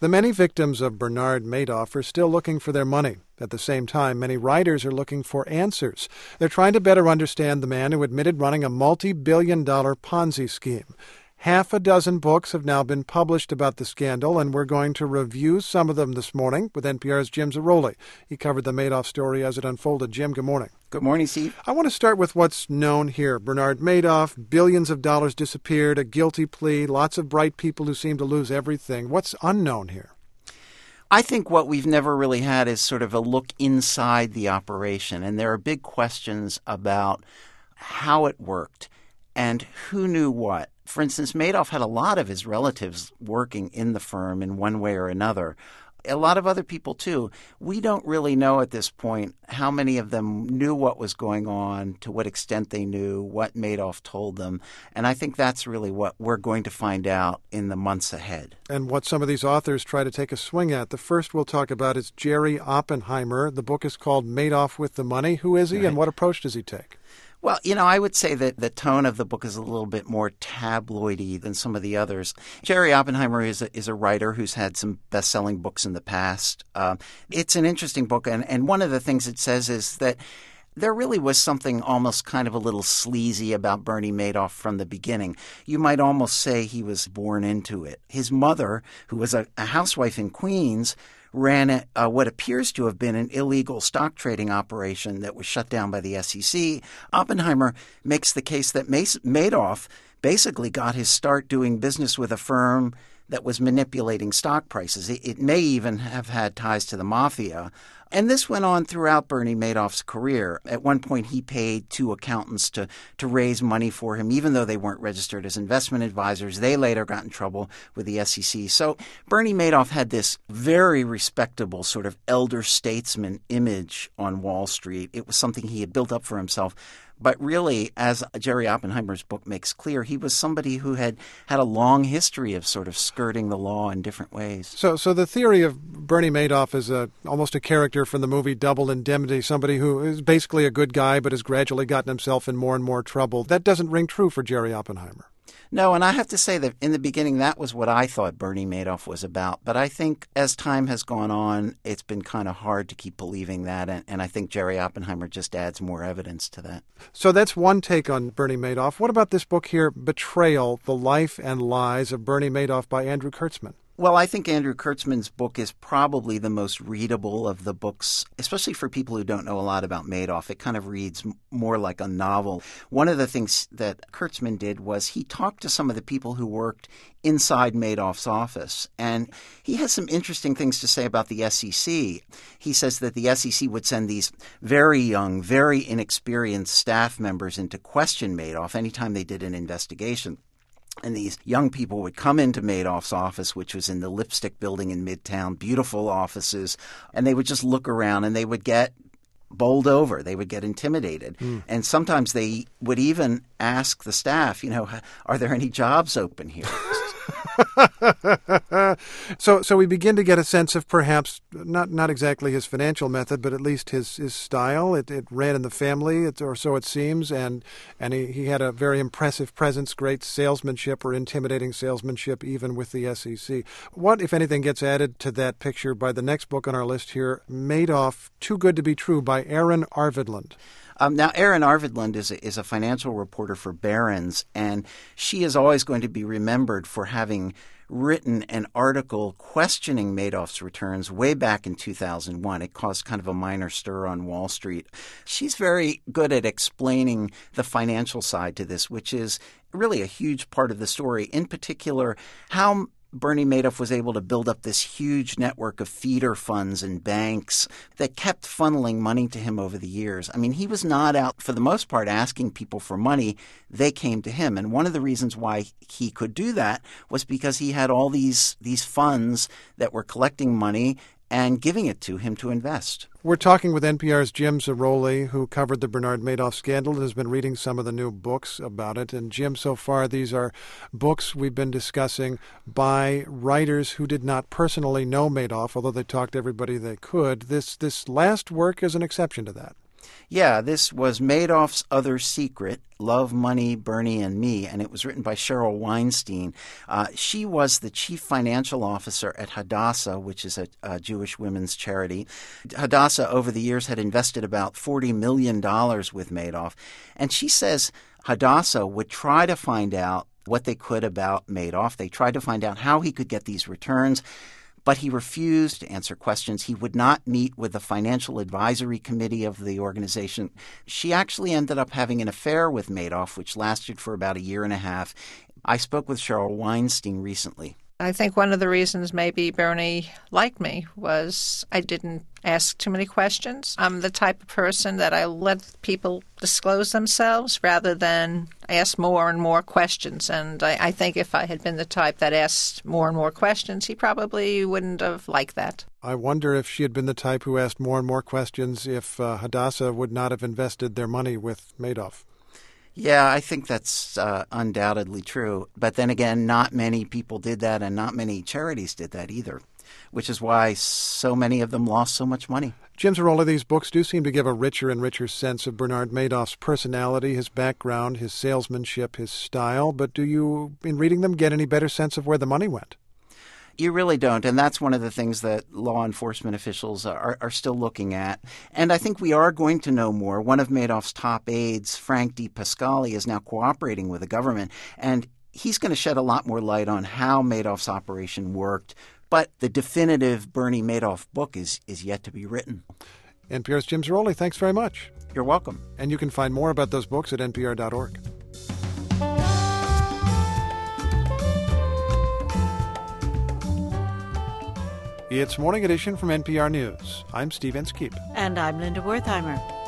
The many victims of Bernard Madoff are still looking for their money. At the same time, many writers are looking for answers. They're trying to better understand the man who admitted running a multi-billion-dollar Ponzi scheme. Half a dozen books have now been published about the scandal, and we're going to review some of them this morning with NPR's Jim Zarroli. He covered the Madoff story as it unfolded. Jim, good morning. Good morning, Steve. I want to start with what's known here. Bernard Madoff, billions of dollars disappeared, a guilty plea, lots of bright people who seem to lose everything. What's unknown here? I think what we've never really had is sort of a look inside the operation, and there are big questions about how it worked and who knew what. For instance, Madoff had a lot of his relatives working in the firm in one way or another. A lot of other people, too. We don't really know at this point how many of them knew what was going on, to what extent they knew, what Madoff told them. And I think that's really what we're going to find out in the months ahead. And what some of these authors try to take a swing at. The first we'll talk about is Jerry Oppenheimer. The book is called Madoff with the Money. Who is he, Right. and what approach does he take? Well, I would say that the tone of the book is a little bit more tabloidy than some of the others. Jerry Oppenheimer is a writer who's had some best-selling books in the past. It's an interesting book, and one of the things it says is that there really was something almost kind of a little sleazy about Bernie Madoff from the beginning. You might almost say he was born into it. His mother, who was a housewife in Queens, ran what appears to have been an illegal stock trading operation that was shut down by the SEC. Oppenheimer makes the case that Madoff basically got his start doing business with a firm that was manipulating stock prices. It may even have had ties to the mafia. And this went on throughout Bernie Madoff's career. At one point, he paid two accountants to raise money for him, even though they weren't registered as investment advisors. They later got in trouble with the SEC. So Bernie Madoff had this very respectable sort of elder statesman image on Wall Street. It was something he had built up for himself. But really, as Jerry Oppenheimer's book makes clear, he was somebody who had a long history of sort of skirting the law in different ways. So the theory of Bernie Madoff is almost a character from the movie Double Indemnity, somebody who is basically a good guy but has gradually gotten himself in more and more trouble. That doesn't ring true for Jerry Oppenheimer. No, and I have to say that in the beginning, that was what I thought Bernie Madoff was about. But I think as time has gone on, it's been kind of hard to keep believing that. And I think Jerry Oppenheimer just adds more evidence to that. So that's one take on Bernie Madoff. What about this book here, Betrayal, The Life and Lies of Bernie Madoff by Andrew Kurtzman? Well, I think Andrew Kurtzman's book is probably the most readable of the books, especially for people who don't know a lot about Madoff. It kind of reads more like a novel. One of the things that Kurtzman did was he talked to some of the people who worked inside Madoff's office, and he has some interesting things to say about the SEC. He says that the SEC would send these very young, very inexperienced staff members in to question Madoff anytime they did an investigation. And these young people would come into Madoff's office, which was in the Lipstick Building in Midtown, beautiful offices, and they would just look around and they would get bowled over. They would get intimidated. And sometimes they would even ask the staff, are there any jobs open here? So we begin to get a sense of perhaps not exactly his financial method, but at least his style. It ran in the family, or so it seems, and he had a very impressive presence, great salesmanship or intimidating salesmanship, even with the SEC. What, if anything, gets added to that picture by the next book on our list here, Madoff, Too Good to Be True, by Erin Arvidland? Now, Erin Arvidland is a financial reporter for Barron's, and she is always going to be remembered for having written an article questioning Madoff's returns way back in 2001. It caused kind of a minor stir on Wall Street. She's very good at explaining the financial side to this, which is really a huge part of the story, in particular how Bernie Madoff was able to build up this huge network of feeder funds and banks that kept funneling money to him over the years. I mean, he was not out, for the most part, asking people for money. They came to him. And one of the reasons why he could do that was because he had all these funds that were collecting money and giving it to him to invest. We're talking with NPR's Jim Zarroli, who covered the Bernard Madoff scandal and has been reading some of the new books about it. And Jim, so far, these are books we've been discussing by writers who did not personally know Madoff, although they talked to everybody they could. This last work is an exception to that. Yeah, this was Madoff's Other Secret, Love, Money, Bernie, and Me, and it was written by Cheryl Weinstein. She was the chief financial officer at Hadassah, which is a Jewish women's charity. Hadassah, over the years, had invested about $40 million with Madoff, and she says Hadassah would try to find out what they could about Madoff. They tried to find out how he could get these returns, but he refused to answer questions. He would not meet with the financial advisory committee of the organization. She actually ended up having an affair with Madoff, which lasted for about a year and a half. I spoke with Cheryl Weinstein recently. I think one of the reasons maybe Bernie liked me was I didn't ask too many questions. I'm the type of person that I let people disclose themselves rather than ask more and more questions. And I think if I had been the type that asked more and more questions, he probably wouldn't have liked that. I wonder if she had been the type who asked more and more questions if Hadassah would not have invested their money with Madoff. Yeah, I think that's undoubtedly true. But then again, not many people did that, and not many charities did that either, which is why so many of them lost so much money. Jim Zarroli, these books do seem to give a richer and richer sense of Bernard Madoff's personality, his background, his salesmanship, his style. But do you, in reading them, get any better sense of where the money went? You really don't, and that's one of the things that law enforcement officials are still looking at. And I think we are going to know more. One of Madoff's top aides, Frank DePascali, is now cooperating with the government, and he's going to shed a lot more light on how Madoff's operation worked. But the definitive Bernie Madoff book is yet to be written. NPR's Jim Zarroli, thanks very much. You're welcome. And you can find more about those books at npr.org. It's Morning Edition from NPR News. I'm Steve Inskeep. And I'm Linda Wertheimer.